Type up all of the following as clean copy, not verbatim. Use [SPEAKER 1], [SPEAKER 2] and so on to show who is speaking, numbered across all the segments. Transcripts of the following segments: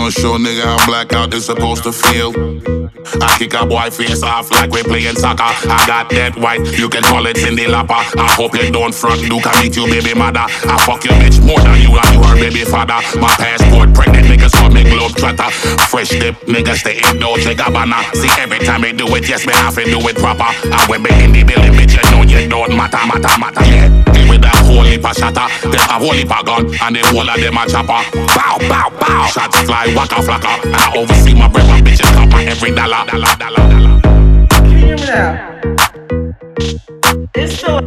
[SPEAKER 1] Gonna show nigga how blackout is supposed to feel. I kick a boy face off like we playing soccer. I got that white, you can call it Cindy Lapper. I hope you don't front, Luke, I meet you baby mother. I fuck your bitch more than you and you her baby father. My passport pregnant niggas call me globe trotter. Fresh dip niggas stay in Dolce Gabbana. See every time I do it, yes me have to do it proper. I when me in the building, bitch you know you don't matter, yeah. Give with that whole heap of shatter. Them have whole heap of gun and the whole of them a chopper. Bow, bow, bow. Shots fly, waka flocka. And I oversee my breath, my bitches count my every dollar.
[SPEAKER 2] Can you hear me now? It's still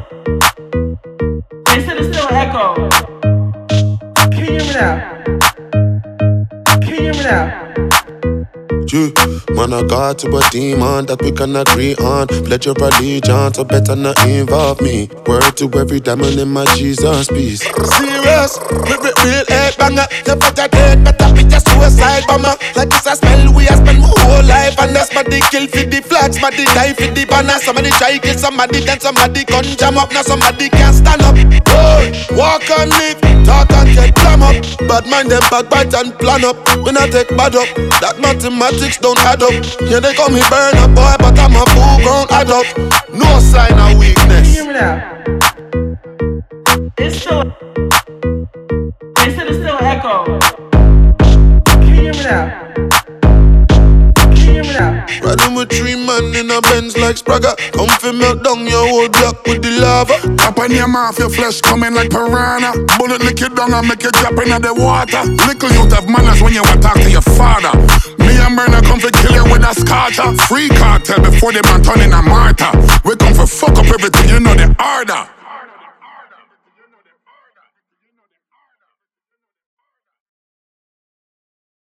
[SPEAKER 2] an echo. Can you hear me now? Can you hear me now?
[SPEAKER 3] Man, I got to a demon that we can agree on. Pledge your allegiance, so better not involve me. Word to every diamond in my Jesus piece. Serious, real head banger. You better dead, better be just suicide bomber. Like it's a spell, we have spent my whole life. And that's somebody kill for the flags, somebody die for the banner. Somebody try kill somebody, then somebody gun jam up. Now somebody can't stand up. Oh, walk and live, talk and get clam up. Bad mind them backbite and plan up. When I take bad up, that mathematics don't add up. Yeah, they call me burn up boy, but I'm a full grown adult. No sign of weakness.
[SPEAKER 2] Can you hear me now? It's still an echo. Can you hear me now? Can you hear me now?
[SPEAKER 3] Riding with 3 men in a Benz like Spragga. Come fi melt down your whole block with the lava.
[SPEAKER 1] Up on your mouth, your flesh coming like piranha. Bullet lick you down and make you drop into the water. Little youth have manners when you want to talk to your father. Me and Myrna come for kill you with a scorcher. Free cartel before they man turn in a martyr. We come for fuck up everything, you know the order.